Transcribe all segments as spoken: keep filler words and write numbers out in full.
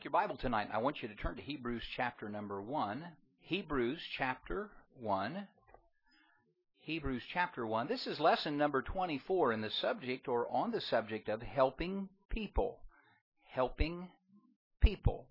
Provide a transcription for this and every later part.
Take your Bible tonight. I want you to turn to Hebrews chapter number one. Hebrews chapter one. Hebrews chapter one. This is lesson number twenty-four in the subject or on the subject of helping people. Helping people.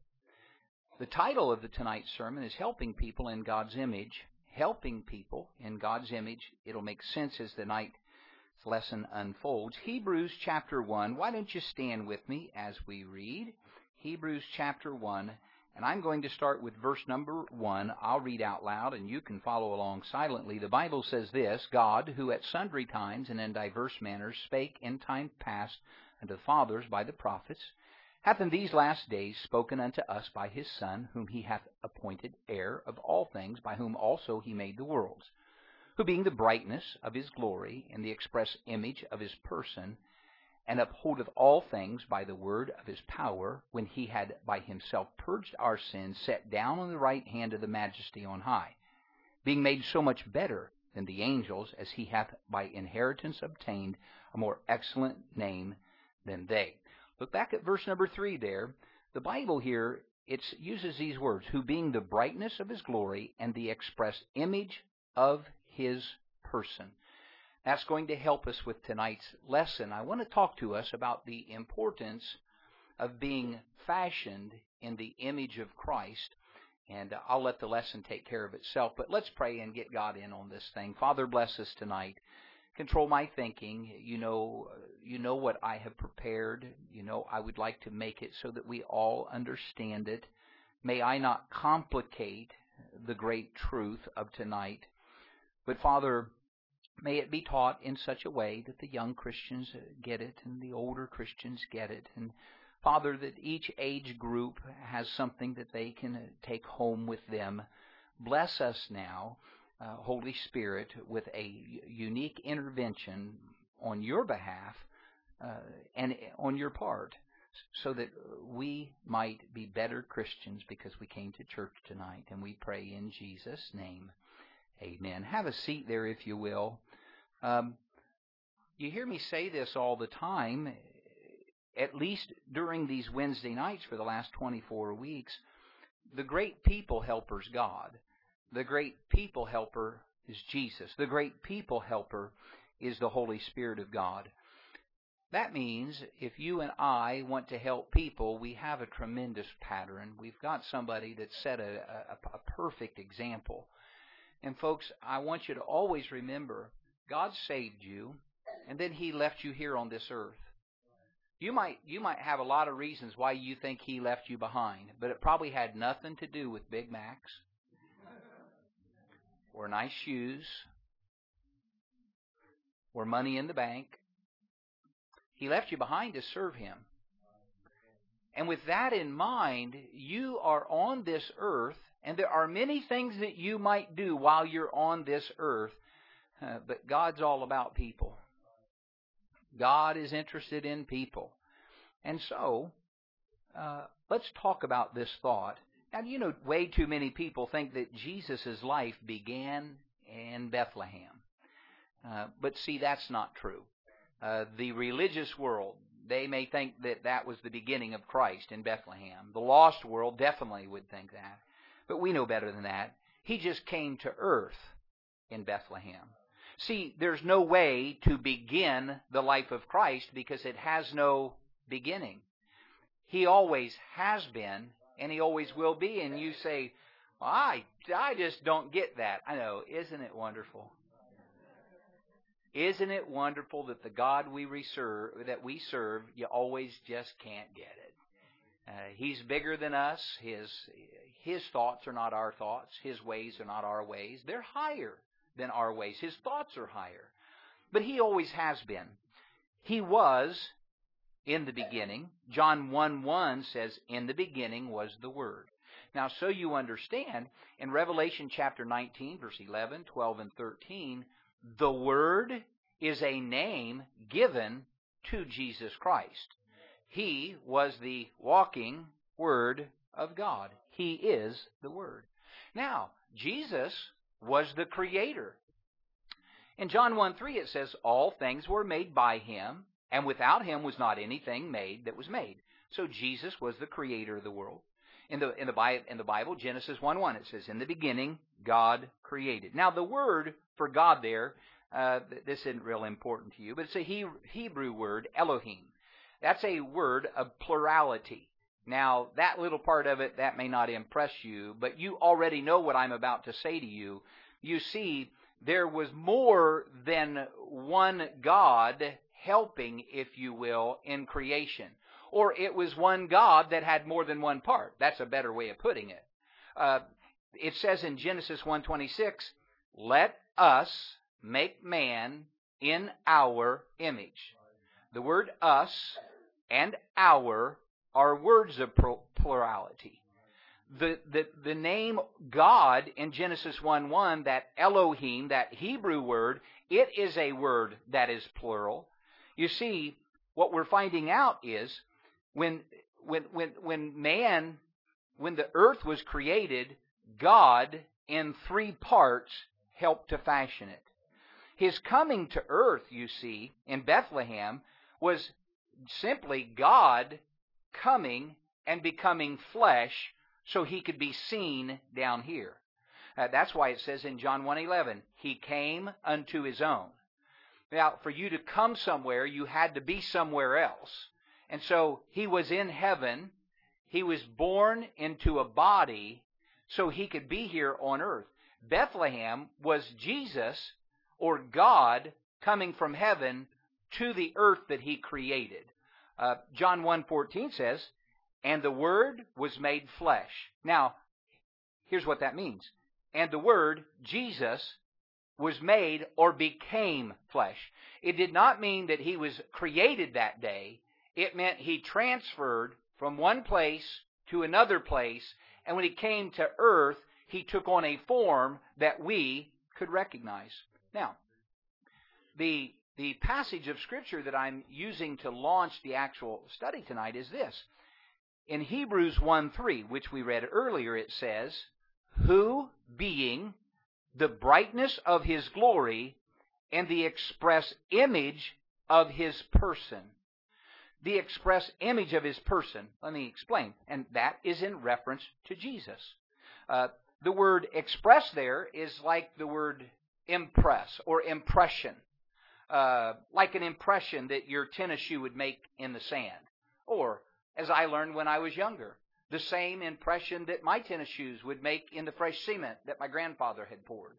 The title of the tonight's sermon is Helping People in God's Image. Helping people in God's image. It'll make sense as the night's lesson unfolds. Hebrews chapter one. Why don't you stand with me as we read? Hebrews chapter one, and I'm going to start with verse number one. I'll read out loud, and you can follow along silently. The Bible says this, God, who at sundry times and in diverse manners spake in time past unto the fathers by the prophets, hath in these last days spoken unto us by his Son, whom he hath appointed heir of all things, by whom also he made the worlds, who being the brightness of his glory and the express image of his person, and upholdeth all things by the word of his power, when he had by himself purged our sins, sat down on the right hand of the majesty on high, being made so much better than the angels, as he hath by inheritance obtained a more excellent name than they. Look back at verse number three there. The Bible here, it uses these words, who being the brightness of his glory and the express image of his person. That's going to help us with tonight's lesson. I want to talk to us about the importance of being fashioned in the image of Christ, and I'll let the lesson take care of itself. But let's pray and get God in on this thing. Father, bless us tonight. Control my thinking. You know, you know what I have prepared. You know I would like to make it so that we all understand it. May I not complicate the great truth of tonight, but Father, may it be taught in such a way that the young Christians get it and the older Christians get it. And Father, that each age group has something that they can take home with them. Bless us now, uh, Holy Spirit, with a unique intervention on your behalf uh, and on your part, so that we might be better Christians because we came to church tonight. And we pray in Jesus' name. Amen. Have a seat there, if you will. Um, you hear me say this all the time, at least during these Wednesday nights for the last twenty-four weeks. The great people helper is God. The great people helper is Jesus. The great people helper is the Holy Spirit of God. That means if you and I want to help people, we have a tremendous pattern. We've got somebody that set a, a, a perfect example. And folks, I want you to always remember, God saved you, and then he left you here on this earth. You might you might have a lot of reasons why you think he left you behind, but it probably had nothing to do with Big Macs or nice shoes or money in the bank. He left you behind to serve him. And with that in mind, you are on this earth, and there are many things that you might do while you're on this earth, uh, but God's all about people. God is interested in people. And so, uh, let's talk about this thought. Now, you know, way too many people think that Jesus' life began in Bethlehem. Uh, but see, that's not true. Uh, the religious world, they may think that that was the beginning of Christ in Bethlehem. The lost world definitely would think that. But we know better than that. He just came to earth in Bethlehem. See, there's no way to begin the life of Christ because it has no beginning. He always has been, and he always will be. And you say, well, I, I just don't get that. I know, isn't it wonderful? Isn't it wonderful that the God we serve, that we serve, you always just can't get it? Uh, he's bigger than us. His His thoughts are not our thoughts. His ways are not our ways. They're higher than our ways. His thoughts are higher. But he always has been. He was in the beginning. John one one says, in the beginning was the Word. Now, so you understand, in Revelation chapter nineteen, verse eleven, twelve, and thirteen, the Word is a name given to Jesus Christ. He was the walking Word of God. He is the Word. Now, Jesus was the Creator. In John one three it says, all things were made by him, and without him was not anything made that was made. So Jesus was the creator of the world. In the, in the, Bible, in the Bible, Genesis one one, it says, in the beginning, God created. Now, the word for God there, uh, this isn't real important to you, but it's a he, Hebrew word, Elohim. That's a word of plurality. Now, that little part of it, that may not impress you, but you already know what I'm about to say to you. You see, there was more than one God helping, if you will, in creation. Or it was one God that had more than one part. That's a better way of putting it. Uh, it says in Genesis one twenty-six, let us make man in our image. The word us and our are words of plurality. The, the, the name God in Genesis one one, that Elohim, that Hebrew word, it is a word that is plural. You see, what we're finding out is when, when, when, when man, when the earth was created, God in three parts helped to fashion it. His coming to earth, you see, in Bethlehem was simply God coming and becoming flesh so he could be seen down here. Uh, that's why it says in John one eleven, he came unto his own. Now, for you to come somewhere, you had to be somewhere else. And so he was in heaven. He was born into a body so he could be here on earth. Bethlehem was Jesus, or God, coming from heaven to the earth that he created. Uh, John one fourteen says, and the Word was made flesh. Now, here's what that means. And the Word, Jesus, was made or became flesh. It did not mean that he was created that day. It meant he transferred from one place to another place, and when he came to earth, he took on a form that we could recognize. Now, the, the passage of Scripture that I'm using to launch the actual study tonight is this. In Hebrews one three, which we read earlier, it says, who, being the brightness of his glory and the express image of his person. The express image of his person. Let me explain. And that is in reference to Jesus. Uh, the word express there is like the word impress or impression. Uh, like an impression that your tennis shoe would make in the sand. Or, as I learned when I was younger, the same impression that my tennis shoes would make in the fresh cement that my grandfather had poured.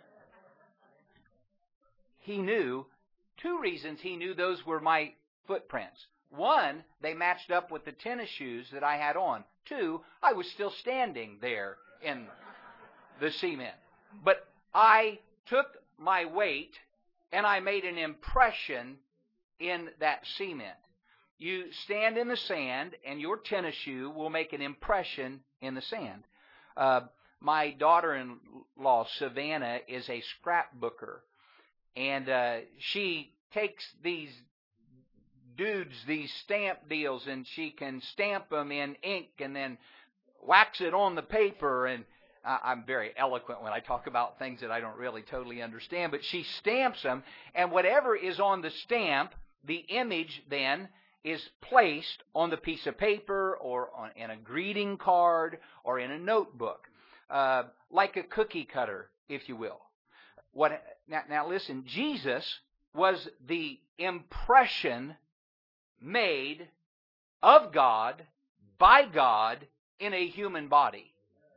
He knew, two reasons he knew those were my footprints. One, they matched up with the tennis shoes that I had on. Two, I was still standing there in the cement. But I took my weight and I made an impression in that cement. You stand in the sand, and your tennis shoe will make an impression in the sand. Uh, my daughter-in-law, Savannah, is a scrapbooker. And uh, she takes these dudes, these stamp deals, and she can stamp them in ink and then wax it on the paper. And uh, I'm very eloquent when I talk about things that I don't really totally understand. But she stamps them, and whatever is on the stamp, the image then is placed on the piece of paper or on, in a greeting card or in a notebook, uh, like a cookie cutter, if you will. What now, now listen, Jesus was the impression made of God, by God, in a human body.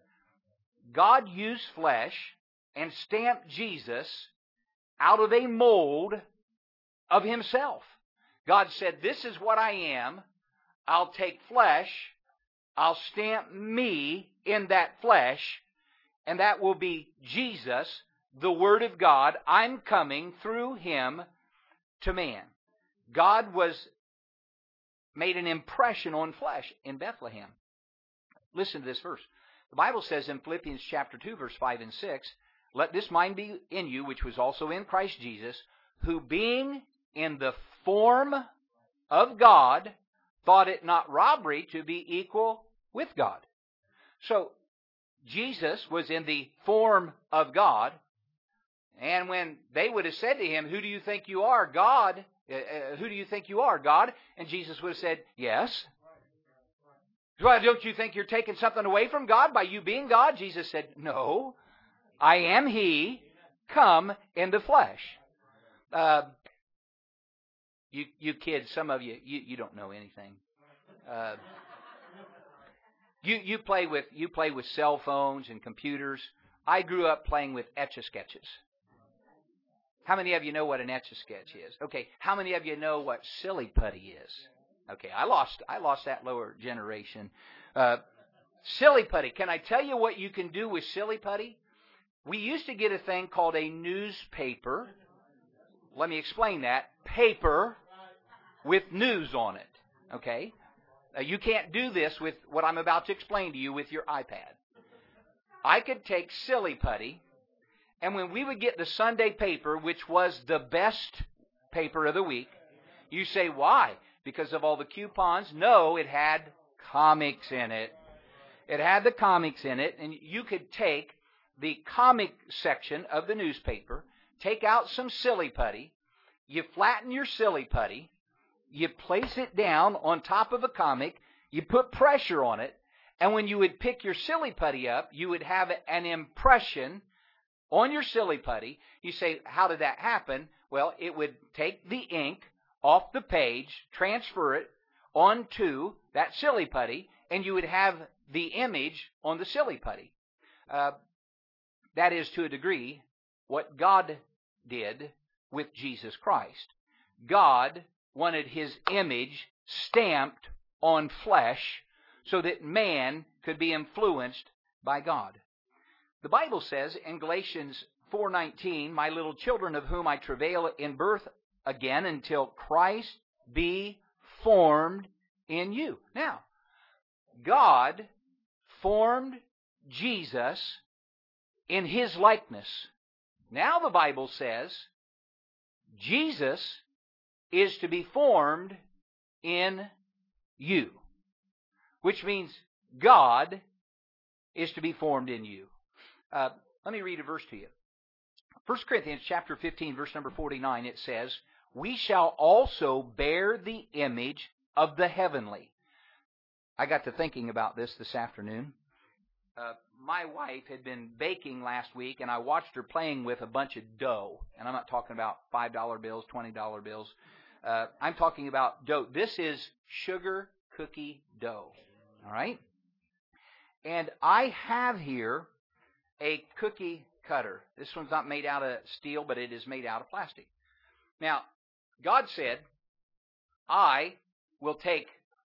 God used flesh and stamped Jesus out of a mold of himself. God said, this is what I am. I'll take flesh. I'll stamp me in that flesh. And that will be Jesus, the Word of God. I'm coming through him to man. God was made an impression on flesh in Bethlehem. Listen to this verse. The Bible says in Philippians chapter two, verse five and six, let this mind be in you, which was also in Christ Jesus, who being in the form of God, thought it not robbery to be equal with God. So, Jesus was in the form of God, and when they would have said to him, who do you think you are, God? Uh, who do you think you are, God? And Jesus would have said, yes, Well, don't you think you're taking something away from God by you being God? Jesus said, no, I am He, come in the flesh. Uh, you, you kids, some of you, you, you don't know anything. Uh, you, you play with, you play with cell phones and computers. I grew up playing with Etch-a-Sketches. How many of you know what an Etch-a-Sketch is? Okay, how many of you know what silly putty is? Okay, I lost I lost that lower generation. Uh, silly putty. Can I tell you what you can do with silly putty? We used to get a thing called a newspaper. Let me explain that. Paper with news on it. Okay? Uh, you can't do this with what I'm about to explain to you with your iPad. I could take silly putty, and when we would get the Sunday paper, which was the best paper of the week, you say, why? Because of all the coupons? No, it had comics in it. It had the comics in it, and you could take the comic section of the newspaper, take out some silly putty, you flatten your silly putty, you place it down on top of a comic, you put pressure on it, and when you would pick your silly putty up, you would have an impression on your silly putty. You say, how did that happen? Well, it would take the ink off the page, transfer it onto that silly putty, and you would have the image on the silly putty. Uh, that is, to a degree, what God did with Jesus Christ. God wanted His image stamped on flesh so that man could be influenced by God. The Bible says in Galatians four nineteen, my little children of whom I travail in birth again until Christ be formed in you. Now, God formed Jesus in His likeness. Now the Bible says Jesus is to be formed in you, which means God is to be formed in you. Uh, let me read a verse to you. First Corinthians chapter fifteen, verse number forty-nine, it says, we shall also bear the image of the heavenly. I got to thinking about this this afternoon. Uh, my wife had been baking last week, and I watched her playing with a bunch of dough. And I'm not talking about five dollar bills, twenty dollar bills. Uh, I'm talking about dough. This is sugar cookie dough. All right? And I have here a cookie cutter. This one's not made out of steel, but it is made out of plastic. Now, God said, I will take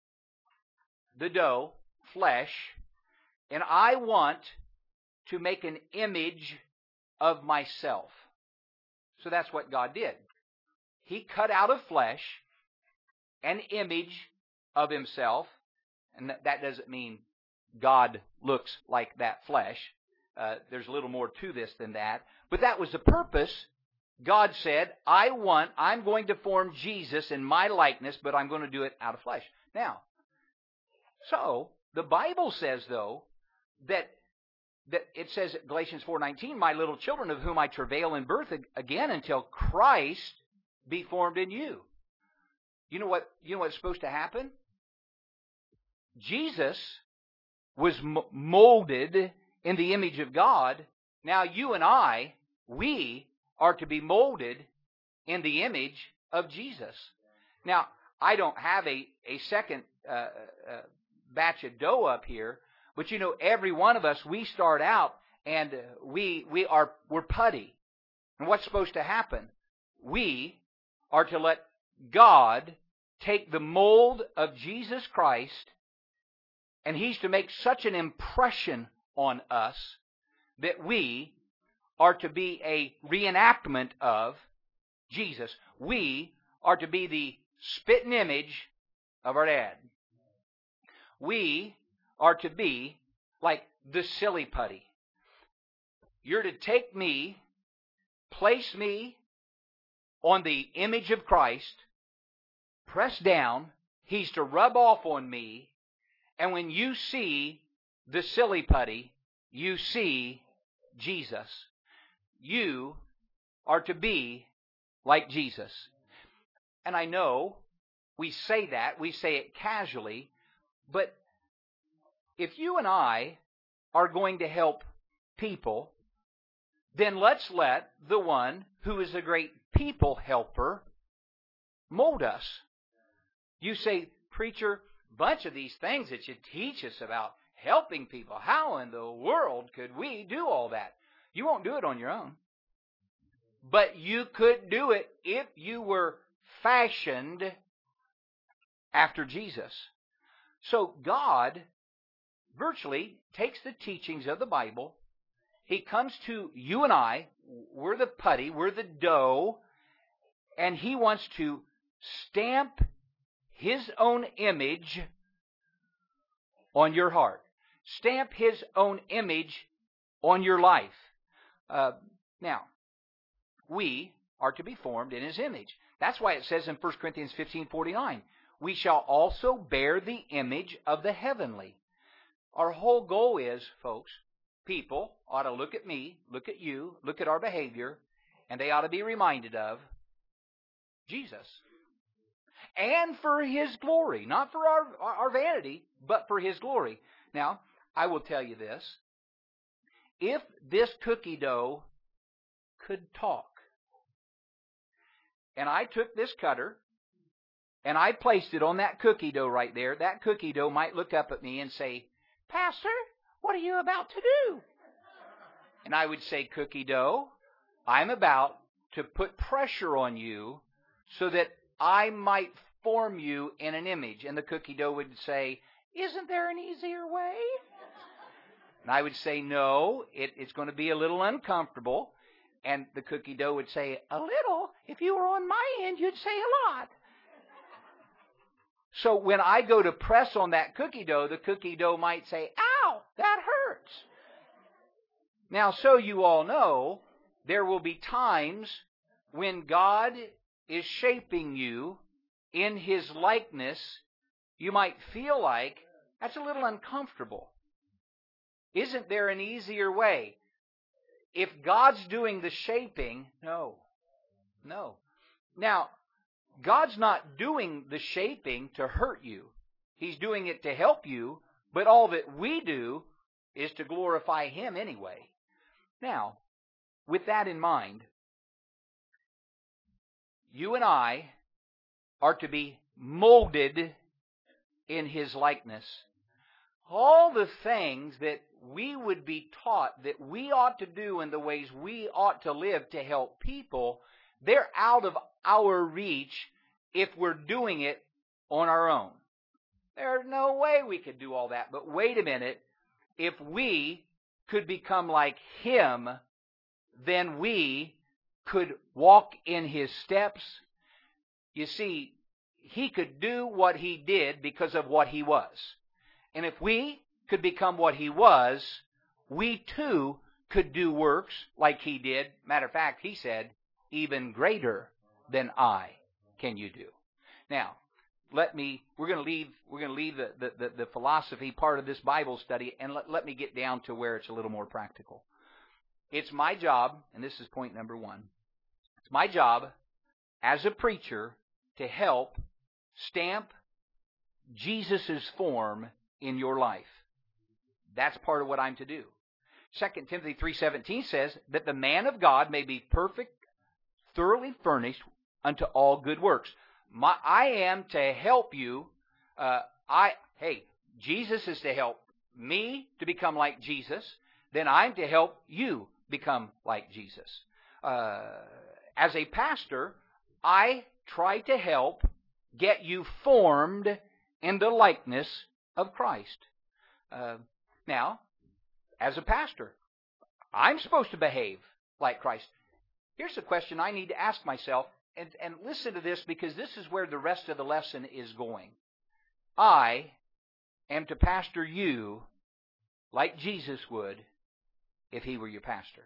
the dough, flesh, and I want to make an image of myself. So that's what God did. He cut out of flesh an image of Himself, and that doesn't mean God looks like that flesh. Uh, there's a little more to this than that. But that was the purpose. God said, I want, I'm going to form Jesus in my likeness, but I'm going to do it out of flesh. Now, so, the Bible says, though, that that it says, Galatians four nineteen, my little children of whom I travail in birth again until Christ be formed in you. You know what, you know what's supposed to happen? Jesus was molded in the image of God. Now you and I, we are to be molded in the image of Jesus. Now, I don't have a, a second uh, uh, batch of dough up here, but you know, every one of us, we start out and we we are we're putty. And what's supposed to happen? We are to let God take the mold of Jesus Christ, and He's to make such an impression on us that we are to be a reenactment of Jesus. We are to be the spitting image of our dad. We are to be like the silly putty. You're to take me, place me on the image of Christ, press down, He's to rub off on me, and when you see the silly putty, you see Jesus. You are to be like Jesus. And I know we say that, we say it casually, but if you and I are going to help people, then let's let the one who is a great people helper mold us. You say, preacher, bunch of these things that you teach us about helping people, how in the world could we do all that? You won't do it on your own. But you could do it if you were fashioned after Jesus. So God virtually takes the teachings of the Bible. He comes to you and I. We're the putty. We're the dough. And He wants to stamp His own image on your heart. Stamp His own image on your life. Uh, now, we are to be formed in His image. That's why it says in First Corinthians fifteen forty-nine, we shall also bear the image of the heavenly. Our whole goal is, folks, people ought to look at me, look at you, look at our behavior, and they ought to be reminded of Jesus. And for His glory. Not for our, our vanity, but for His glory. Now, I will tell you this. If this cookie dough could talk, and I took this cutter, and I placed it on that cookie dough right there, that cookie dough might look up at me and say, Pastor, what are you about to do? And I would say, cookie dough, I'm about to put pressure on you so that I might form you in an image. And the cookie dough would say, isn't there an easier way? And I would say, no, it, it's going to be a little uncomfortable. And the cookie dough would say, a little? If you were on my end, you'd say a lot. So when I go to press on that cookie dough, the cookie dough might say, ow, that hurts. Now, so you all know, there will be times when God is shaping you in His likeness. You might feel like that's a little uncomfortable. Isn't there an easier way? If God's doing the shaping, no. No. Now, God's not doing the shaping to hurt you. He's doing it to help you, but all that we do is to glorify Him anyway. Now, with that in mind, you and I are to be molded in His likeness. All the things that we would be taught that we ought to do and the ways we ought to live to help people, they're out of our reach if we're doing it on our own. There's no way we could do all that. But wait a minute. If we could become like Him, then we could walk in His steps. You see, He could do what He did because of what He was. And if we could become what He was, we too could do works like He did. Matter of fact, He said, even greater than I can you do. Now, let me, we're going to leave, we're going to leave the, the, the, the philosophy part of this Bible study, and let, let me get down to where it's a little more practical. It's my job, and this is point number one, it's my job as a preacher to help stamp Jesus' form in your life. That's part of what I'm to do. Second Timothy three seventeen says that the man of God may be perfect, thoroughly furnished unto all good works. My, I am to help you. Uh, I hey, Jesus is to help me to become like Jesus. Then I'm to help you become like Jesus. Uh, as a pastor, I try to help get you formed in the likeness of Christ. Uh, now, as a pastor, I'm supposed to behave like Christ. Here's a question I need to ask myself, and, and listen to this because this is where the rest of the lesson is going. I am to pastor you like Jesus would if He were your pastor.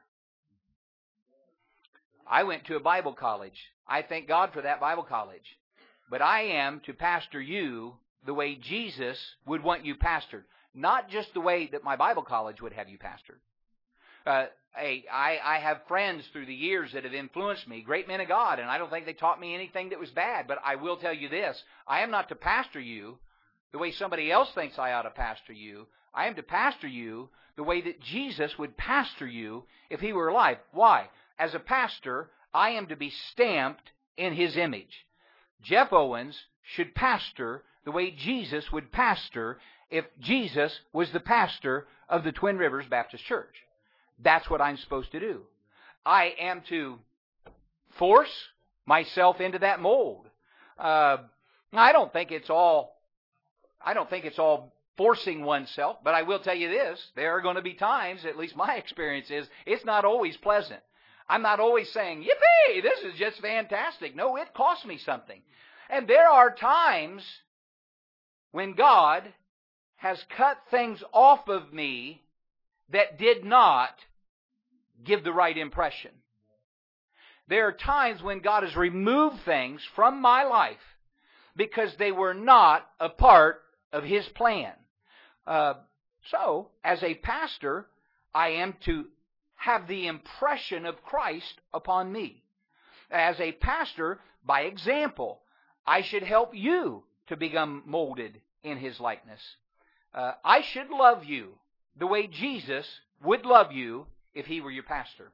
I went to a Bible college. I thank God for that Bible college. But I am to pastor you the way Jesus would want you pastored. Not just the way that my Bible college would have you pastored. Uh, hey, I, I have friends through the years that have influenced me, great men of God, and I don't think they taught me anything that was bad. But I will tell you this. I am not to pastor you the way somebody else thinks I ought to pastor you. I am to pastor you the way that Jesus would pastor you if He were alive. Why? As a pastor, I am to be stamped in His image. Jeff Owens should pastor the way Jesus would pastor if Jesus was the pastor of the Twin Rivers Baptist Church. That's what I'm supposed to do. I am to force myself into that mold. Uh, I don't think it's all. I don't think it's all forcing oneself, but I will tell you this: there are going to be times, at least my experience is, it's not always pleasant. I'm not always saying, "Yippee! This is just fantastic." No, it costs me something, and there are times when God has cut things off of me that did not give the right impression. There are times when God has removed things from my life because they were not a part of His plan. Uh, so, as a pastor, I am to have the impression of Christ upon me. As a pastor, by example, I should help you to become molded in His likeness. Uh, I should love you the way Jesus would love you if He were your pastor.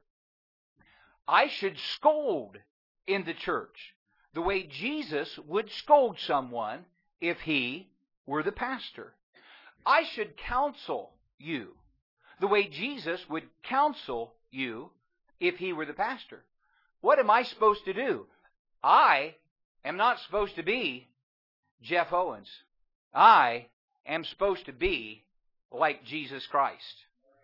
I should scold in the church the way Jesus would scold someone if He were the pastor. I should counsel you the way Jesus would counsel you if He were the pastor. What am I supposed to do? I am not supposed to be Jeff Owens. I am supposed to be like Jesus Christ.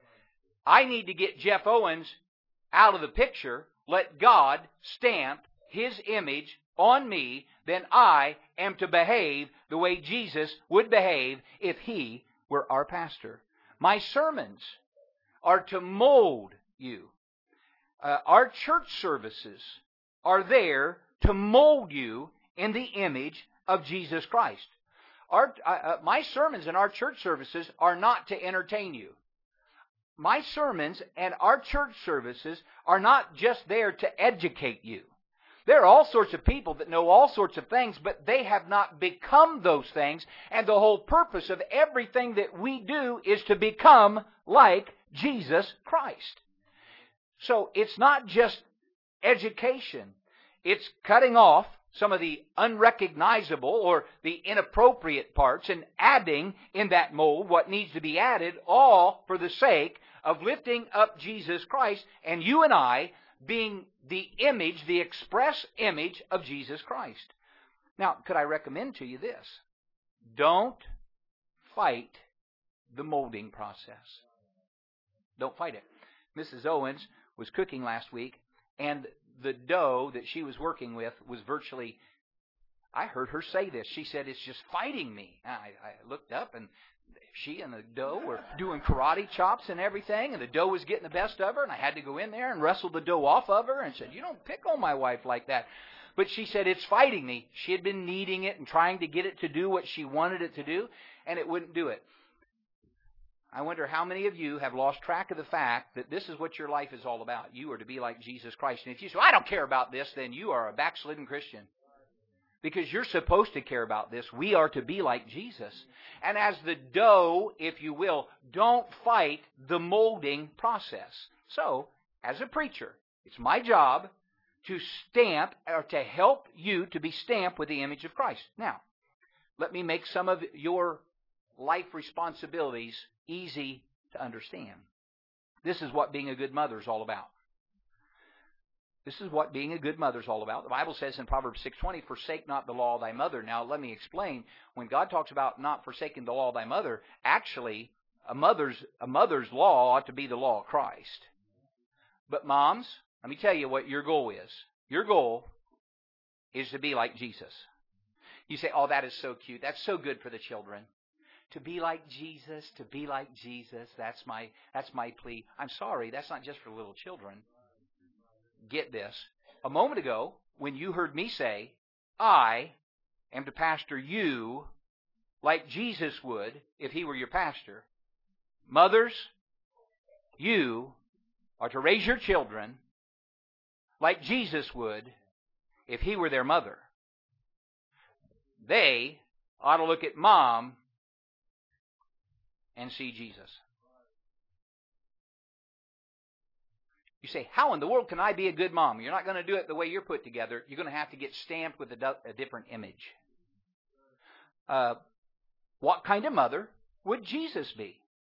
I need to get Jeff Owens out of the picture, let God stamp His image on me, then I am to behave the way Jesus would behave if He were our pastor. My sermons are to mold you. Uh, our church services are there to mold you in the image of Jesus Christ. Our, uh, uh, my sermons and our church services are not to entertain you. My sermons and our church services are not just there to educate you. There are all sorts of people that know all sorts of things, but they have not become those things. And the whole purpose of everything that we do is to become like Jesus Christ. So it's not just education. It's cutting off some of the unrecognizable or the inappropriate parts and adding in that mold what needs to be added, all for the sake of lifting up Jesus Christ and you and I being the image, the express image of Jesus Christ. Now, could I recommend to you this? Don't fight the molding process. Don't fight it. Missus Owens was cooking last week, and the dough that she was working with was virtually, I heard her say this. She said, "It's just fighting me." I, I looked up, and she and the dough were doing karate chops and everything, and the dough was getting the best of her, and I had to go in there and wrestle the dough off of her and said, "You don't pick on my wife like that." But she said, "It's fighting me." She had been kneading it and trying to get it to do what she wanted it to do, and it wouldn't do it. I wonder how many of you have lost track of the fact that this is what your life is all about. You are to be like Jesus Christ. And if you say, "I don't care about this," then you are a backslidden Christian. Because you're supposed to care about this. We are to be like Jesus. And as the dough, if you will, don't fight the molding process. So, as a preacher, it's my job to stamp or to help you to be stamped with the image of Christ. Now, let me make some of your life responsibilities easy to understand. This is what being a good mother is all about. This is what being a good mother is all about. The Bible says in Proverbs six twenty, "Forsake not the law of thy mother." Now, let me explain. When God talks about not forsaking the law of thy mother, actually, a mother's, a mother's law ought to be the law of Christ. But moms, let me tell you what your goal is. Your goal is to be like Jesus. You say, "Oh, that is so cute. That's so good for the children." To be like Jesus, to be like Jesus, that's my, that's my plea. I'm sorry, that's not just for little children. Get this. A moment ago, when you heard me say, "I am to pastor you like Jesus would if He were your pastor," mothers, you are to raise your children like Jesus would if He were their mother. They ought to look at mom and see Jesus. You say, how in the world can I be a good mom? You're not going to do it the way you're put together. You're going to have to get stamped with a, a different image. Uh, what kind of mother would Jesus be?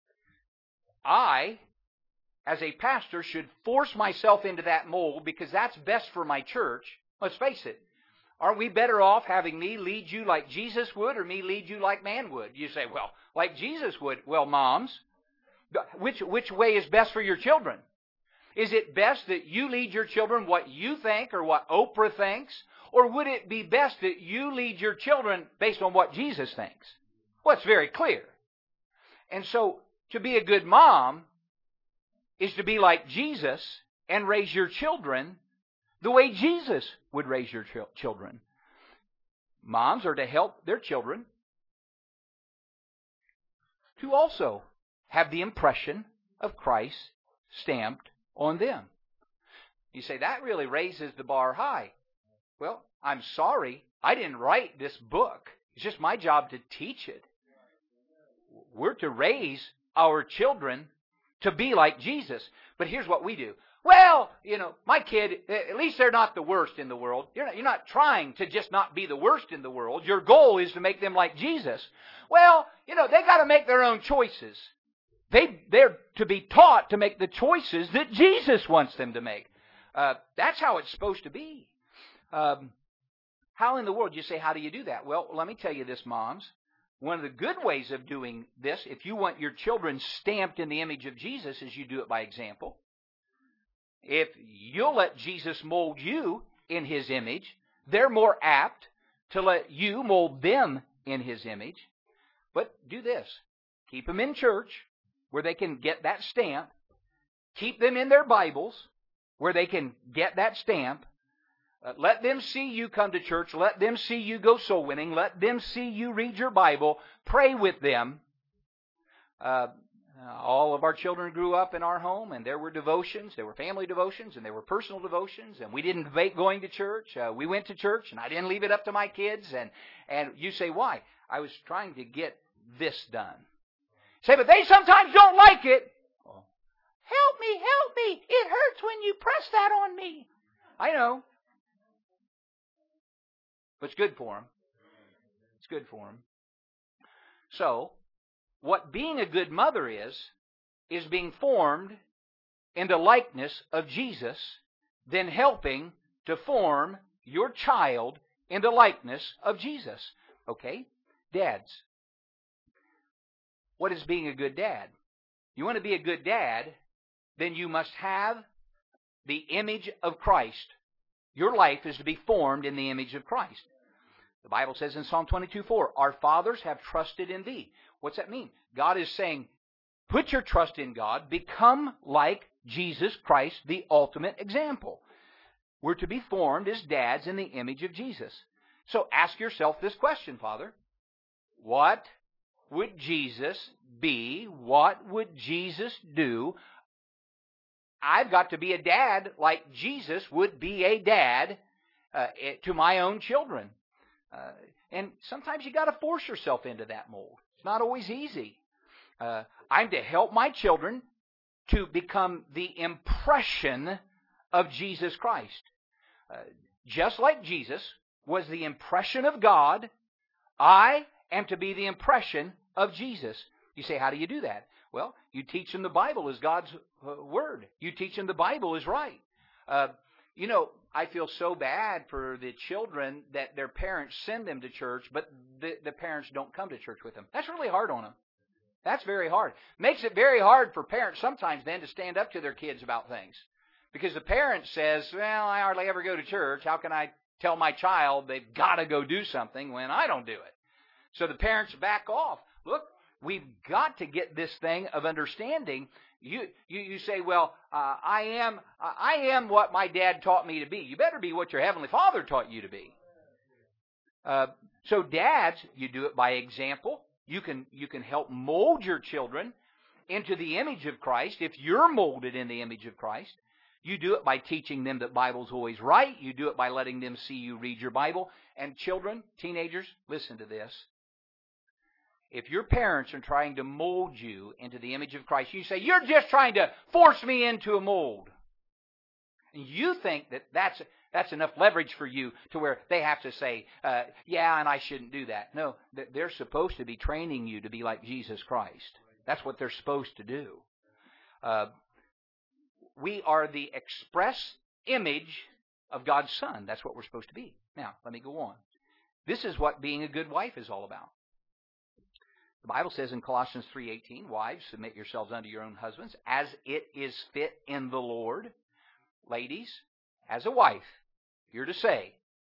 I, as a pastor, should force myself into that mold because that's best for my church. Let's face it. Aren't we better off having me lead you like Jesus would or me lead you like man would? You say, well, like Jesus would. Well, moms, which, which way is best for your children? Is it best that you lead your children what you think or what Oprah thinks? Or would it be best that you lead your children based on what Jesus thinks? Well, it's very clear. And so, to be a good mom is to be like Jesus and raise your children the way Jesus would raise your ch- children. Moms are to help their children to also have the impression of Christ stamped on them. You say, that really raises the bar high. Well, I'm sorry, I didn't write this book. It's just my job to teach it. We're to raise our children to be like Jesus. But here's what we do. Well, you know, my kid, at least they're not the worst in the world. You're not, you're not trying to just not be the worst in the world. Your goal is to make them like Jesus. Well, you know, they got to make their own choices. They, they're to be taught to make the choices that Jesus wants them to make. Uh, that's how it's supposed to be. Um, how in the world? You say, how do you do that? Well, let me tell you this, moms. One of the good ways of doing this, if you want your children stamped in the image of Jesus, is you do it by example. If you'll let Jesus mold you in His image, they're more apt to let you mold them in His image. But do this. Keep them in church where they can get that stamp. Keep them in their Bibles where they can get that stamp. Uh, let them see you come to church. Let them see you go soul winning. Let them see you read your Bible. Pray with them. Uh, all of our children grew up in our home, and there were devotions. There were family devotions, and there were personal devotions, and we didn't debate going to church. Uh, we went to church, and I didn't leave it up to my kids. And, and you say, why? I was trying to get this done. Say, but they sometimes don't like it. Oh. Help me, help me. It hurts when you press that on me. I know. But it's good for them. It's good for them. So, what being a good mother is, is being formed into likeness of Jesus, then helping to form your child into likeness of Jesus. Okay? Dads. What is being a good dad? You want to be a good dad, then you must have the image of Christ. Your life is to be formed in the image of Christ. The Bible says in Psalm twenty-two four, our fathers have trusted in thee. What's that mean? God is saying, put your trust in God, become like Jesus Christ, the ultimate example. We're to be formed as dads in the image of Jesus. So ask yourself this question, Father. What would Jesus be? What would Jesus do? I've got to be a dad like Jesus would be a dad uh, to my own children. Uh, and sometimes you got to force yourself into that mold. It's not always easy. Uh, I'm to help my children to become the impression of Jesus Christ. Uh, just like Jesus was the impression of God, I am to be the impression of Jesus. You say, how do you do that? Well, you teach them the Bible is God's uh, Word. You teach them the Bible is right. Uh, you know, I feel so bad for the children that their parents send them to church, but the, the parents don't come to church with them. That's really hard on them. That's very hard. Makes it very hard for parents sometimes then to stand up to their kids about things. Because the parent says, well, I hardly ever go to church. How can I tell my child they've got to go do something when I don't do it? So the parents back off. Look, we've got to get this thing of understanding. You you, you say, well, uh, I am uh, I am what my dad taught me to be. You better be what your Heavenly Father taught you to be. Uh, so dads, you do it by example. You can you can help mold your children into the image of Christ if you're molded in the image of Christ. You do it by teaching them that Bible's always right. You do it by letting them see you read your Bible. And children, teenagers, listen to this. If your parents are trying to mold you into the image of Christ, you say, you're just trying to force me into a mold. And you think that that's, that's enough leverage for you to where they have to say, uh, yeah, and I shouldn't do that. No, they're supposed to be training you to be like Jesus Christ. That's what they're supposed to do. Uh, we are the express image of God's Son. That's what we're supposed to be. Now, let me go on. This is what being a good wife is all about. The Bible says in Colossians three eighteen, wives, submit yourselves unto your own husbands, as it is fit in the Lord. Ladies, as a wife, you're to say,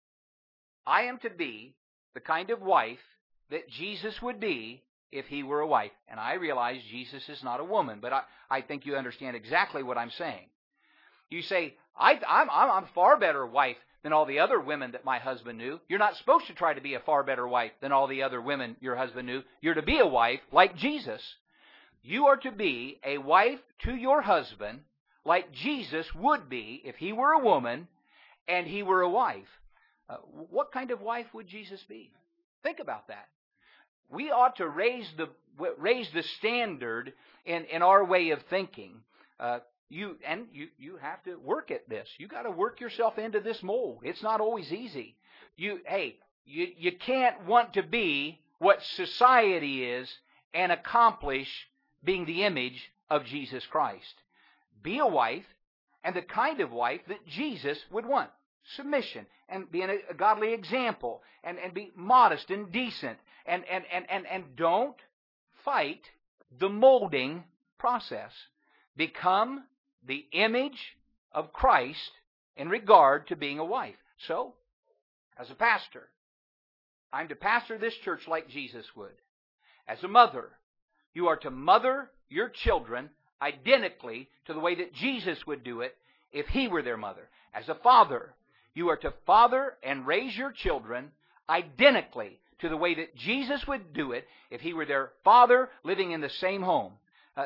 I am to be the kind of wife that Jesus would be if he were a wife. And I realize Jesus is not a woman, but I, I think you understand exactly what I'm saying. You say, I, I'm, I'm a far better wife than all the other women that my husband knew. You're not supposed to try to be a far better wife than all the other women your husband knew. You're to be a wife like Jesus. You are to be a wife to your husband like Jesus would be if he were a woman and he were a wife. Uh, what kind of wife would Jesus be? Think about that. We ought to raise the raise the standard in, in our way of thinking. Uh, You and you, you have to work at this. You got to work yourself into this mold. It's not always easy. You hey, you you can't want to be what society is and accomplish being the image of Jesus Christ. Be a wife, and the kind of wife that Jesus would want. Submission, and being a, a godly example, and, and be modest and decent, and, and, and, and, and don't fight the molding process. Become the image of Christ in regard to being a wife. So, as a pastor, I'm to pastor this church like Jesus would. As a mother, you are to mother your children identically to the way that Jesus would do it if he were their mother. As a father, you are to father and raise your children identically to the way that Jesus would do it if he were their father living in the same home. Uh,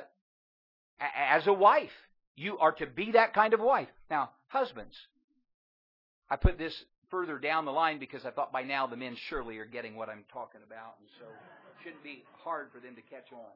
as a wife, you are to be that kind of wife. Now, husbands, I put this further down the line because I thought by now the men surely are getting what I'm talking about, and so it shouldn't be hard for them to catch on.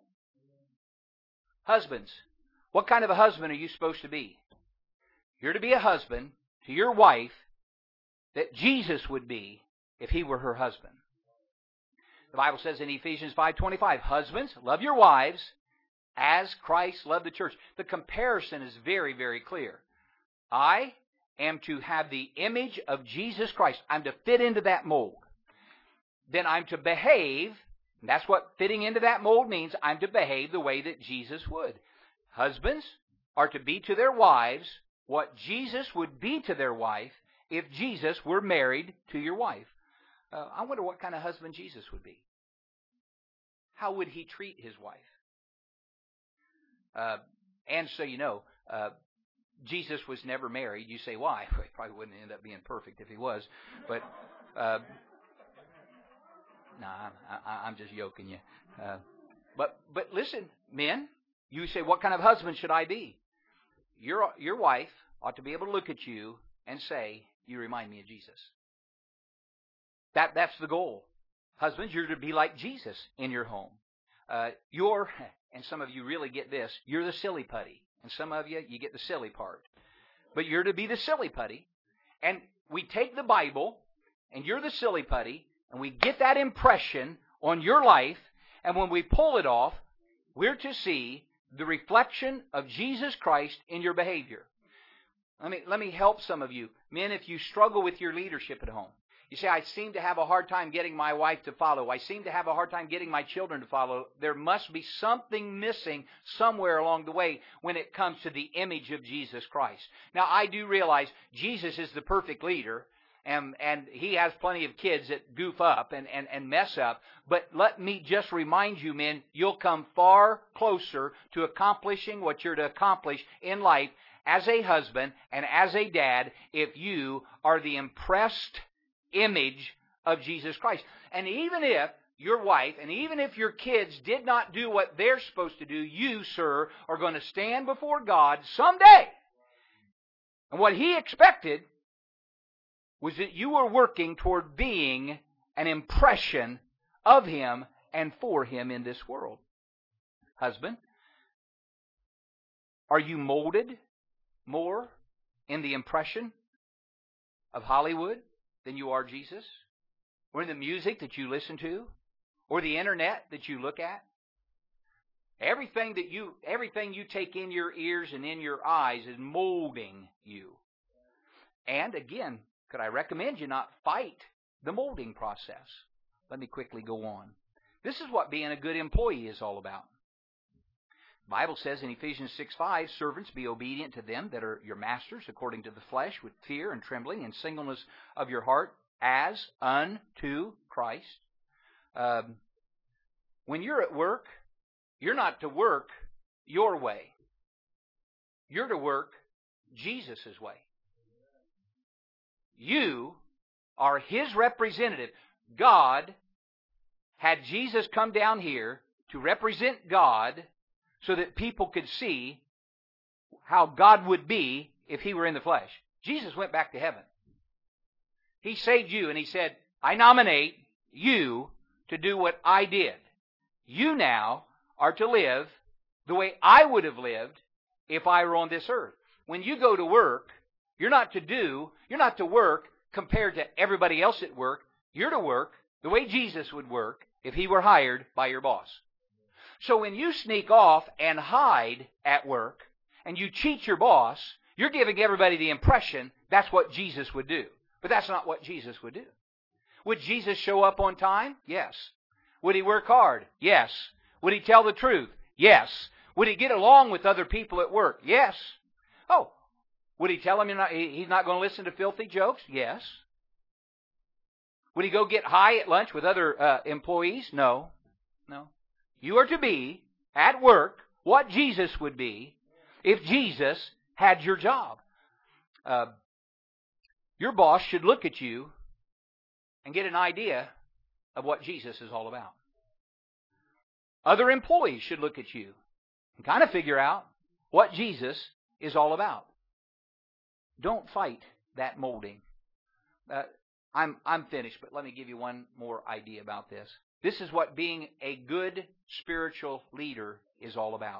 Husbands, what kind of a husband are you supposed to be? You're to be a husband to your wife that Jesus would be if he were her husband. The Bible says in Ephesians five twenty-five, husbands, love your wives as Christ loved the church. The comparison is very, very clear. I am to have the image of Jesus Christ. I'm to fit into that mold. Then I'm to behave, and that's what fitting into that mold means. I'm to behave the way that Jesus would. Husbands are to be to their wives what Jesus would be to their wife if Jesus were married to your wife. Uh, I wonder what kind of husband Jesus would be. How would he treat his wife? Uh, and so you know, uh, Jesus was never married. You say, why? Well, he probably wouldn't end up being perfect if he was. But, uh, nah, I, I'm just joking you. Uh, but, but listen, men, you say, what kind of husband should I be? Your, your wife ought to be able to look at you and say, you remind me of Jesus. That, that's the goal. Husbands, you're to be like Jesus in your home. Uh, you're, and some of you really get this, you're the silly putty. And some of you, you get the silly part. But you're to be the silly putty. And we take the Bible, and you're the silly putty, and we get that impression on your life, and when we pull it off, we're to see the reflection of Jesus Christ in your behavior. Let me, let me help some of you. Men, if you struggle with your leadership at home, you say, I seem to have a hard time getting my wife to follow. I seem to have a hard time getting my children to follow. There must be something missing somewhere along the way when it comes to the image of Jesus Christ. Now, I do realize Jesus is the perfect leader, and, and he has plenty of kids that goof up and, and, and mess up. But let me just remind you, men, you'll come far closer to accomplishing what you're to accomplish in life as a husband and as a dad if you are the impressed image of Jesus Christ. And even if your wife and even if your kids did not do what they're supposed to do, you, sir, are going to stand before God someday. And what he expected was that you were working toward being an impression of him and for Him in this world. Husband, are you molded more in the impression of Hollywood than you are Jesus? Or in the music that you listen to? Or the internet that you look at? Everything that you, everything you take in your ears and in your eyes is molding you. And again, could I recommend you not fight the molding process? Let me quickly go on. This is what being a good employee is all about. The Bible says in Ephesians six five, servants, be obedient to them that are your masters according to the flesh, with fear and trembling and singleness of your heart, as unto Christ. Um, when you're at work, you're not to work your way. You're to work Jesus' way. You are His representative. God had Jesus come down here to represent God so that people could see how God would be if He were in the flesh. Jesus went back to heaven. He saved you and He said, I nominate you to do what I did. You now are to live the way I would have lived if I were on this earth. When you go to work, you're not to do, you're not to work compared to everybody else at work. You're to work the way Jesus would work if He were hired by your boss. So when you sneak off and hide at work and you cheat your boss, you're giving everybody the impression that's what Jesus would do. But that's not what Jesus would do. Would Jesus show up on time? Yes. Would He work hard? Yes. Would He tell the truth? Yes. Would He get along with other people at work? Yes. Oh, would He tell them you're not, He's not going to listen to filthy jokes? Yes. Would He go get high at lunch with other uh, employees? No. No. You are to be, at work, what Jesus would be if Jesus had your job. Uh, your boss should look at you and get an idea of what Jesus is all about. Other employees should look at you and kind of figure out what Jesus is all about. Don't fight that molding. Uh, I'm, I'm finished, but let me give you one more idea about this. This is what being a good spiritual leader is all about.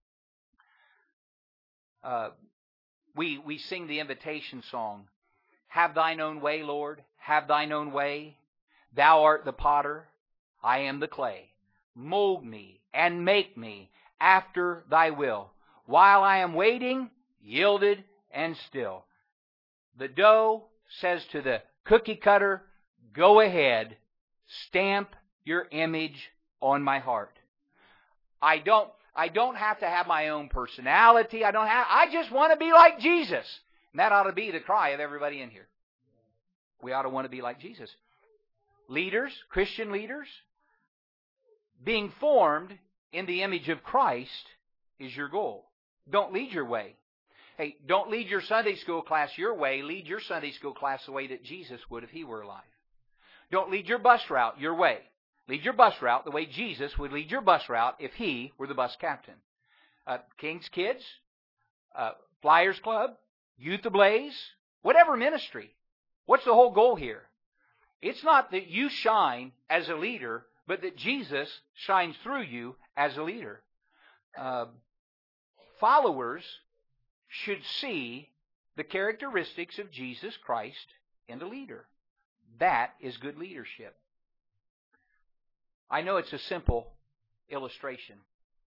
Uh, we, we sing the invitation song, have thine own way, Lord, have thine own way. Thou art the potter, I am the clay. Mold me and make me after thy will. While I am waiting, yielded and still. The dough says to the cookie cutter, go ahead, stamp your image on my heart. I don't, I don't have to have my own personality. I don't have, I just want to be like Jesus. And that ought to be the cry of everybody in here. We ought to want to be like Jesus. Leaders, Christian leaders, being formed in the image of Christ is your goal. Don't lead your way. Hey, don't lead your Sunday school class your way. Lead your Sunday school class the way that Jesus would if He were alive. Don't lead your bus route your way. Lead your bus route the way Jesus would lead your bus route if He were the bus captain. Uh, King's Kids, uh, Flyers Club, Youth Ablaze, whatever ministry. What's the whole goal here? It's not that you shine as a leader, but that Jesus shines through you as a leader. Uh, followers should see the characteristics of Jesus Christ in the leader. That is good leadership. I know it's a simple illustration.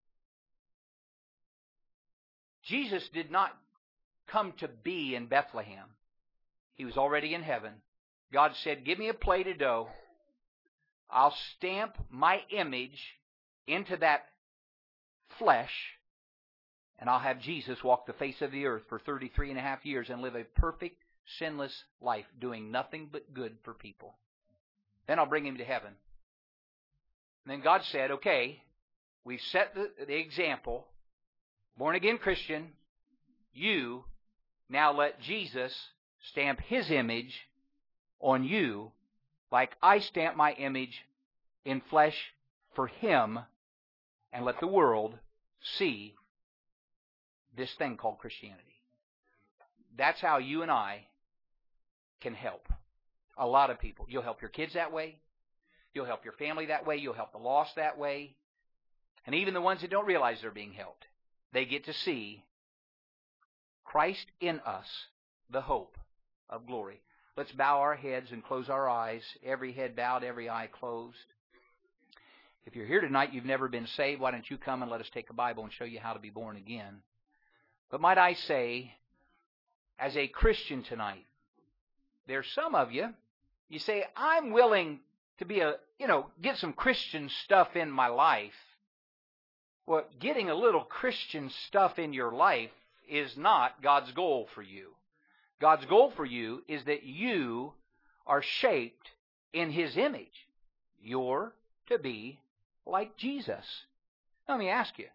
Jesus did not come to be in Bethlehem. He was already in heaven. God said, give me a plate of dough. I'll stamp my image into that flesh, and I'll have Jesus walk the face of the earth for thirty-three and a half years and live a perfect, sinless life, doing nothing but good for people. Then I'll bring Him to heaven. And then God said, okay, we've set the, the example. Born-again Christian, you now let Jesus stamp His image on you like I stamp my image in flesh for Him, and let the world see this thing called Christianity. That's how you and I can help a lot of people. You'll help your kids that way. You'll help your family that way. You'll help the lost that way. And even the ones that don't realize they're being helped, they get to see Christ in us, the hope of glory. Let's bow our heads and close our eyes. Every head bowed, every eye closed. If you're here tonight, you've never been saved, why don't you come and let us take a Bible and show you how to be born again? But might I say, as a Christian tonight, there's some of you, you say, I'm willing to be a, you know, get some Christian stuff in my life. Well, getting a little Christian stuff in your life is not God's goal for you. God's goal for you is that you are shaped in His image. You're to be like Jesus. Let me ask you,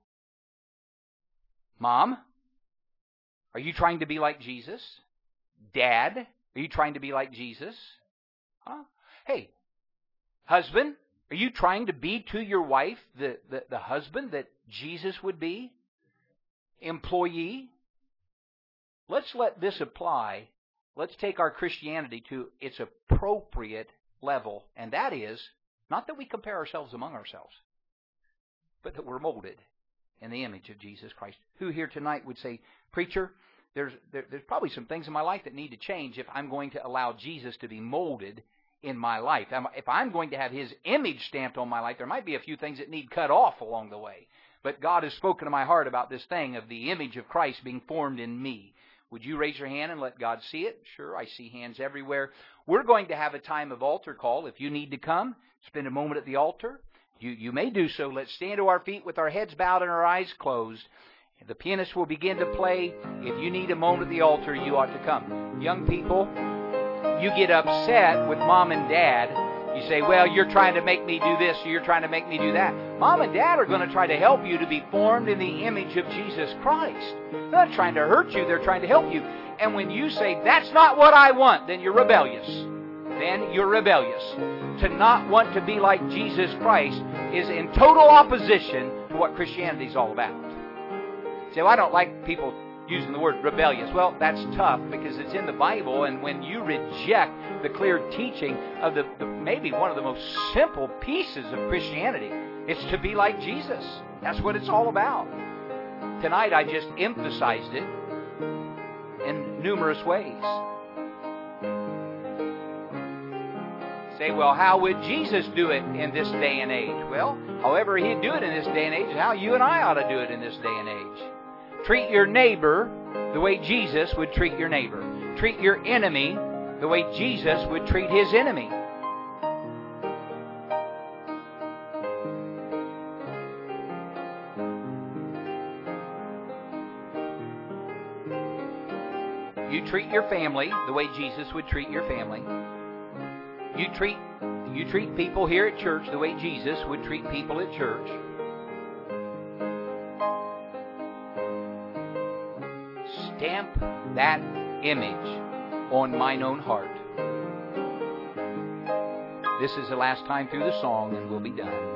Mom, are you trying to be like Jesus? Dad, are you trying to be like Jesus? Huh? Hey, husband, are you trying to be to your wife the, the, the husband that Jesus would be? Employee? Let's let this apply. Let's take our Christianity to its appropriate level, and that is not that we compare ourselves among ourselves, but that we're molded in the image of Jesus Christ. Who here tonight would say, Preacher, there's there, there's probably some things in my life that need to change if I'm going to allow Jesus to be molded in my life. If I'm going to have His image stamped on my life, there might be a few things that need cut off along the way. But God has spoken to my heart about this thing of the image of Christ being formed in me. Would you raise your hand and let God see it? Sure, I see hands everywhere. We're going to have a time of altar call. If you need to come, spend a moment at the altar. You, you may do so. Let's stand to our feet with our heads bowed and our eyes closed. The pianist will begin to play. If you need a moment at the altar, you ought to come. Young people, you get upset with Mom and Dad. You say, well, you're trying to make me do this, or you're trying to make me do that. Mom and Dad are going to try to help you to be formed in the image of Jesus Christ. They're not trying to hurt you, they're trying to help you. And when you say, that's not what I want, then you're rebellious. Then you're rebellious. To not want to be like Jesus Christ is in total opposition to what Christianity is all about. You say, well, I don't like people using the word rebellious. Well, that's tough because it's in the Bible, and when you reject the clear teaching of the, the maybe one of the most simple pieces of Christianity, it's to be like Jesus. That's what it's all about. Tonight I just emphasized it in numerous ways. Say, well, how would Jesus do it in this day and age? Well, however He'd do it in this day and age is how you and I ought to do it in this day and age. Treat your neighbor the way Jesus would treat your neighbor. Treat your enemy the way Jesus would treat His enemy. You treat your family the way Jesus would treat your family. You treat you treat people here at church the way Jesus would treat people at church. Stamp that image on mine own heart. This is the last time through the song, and we'll be done.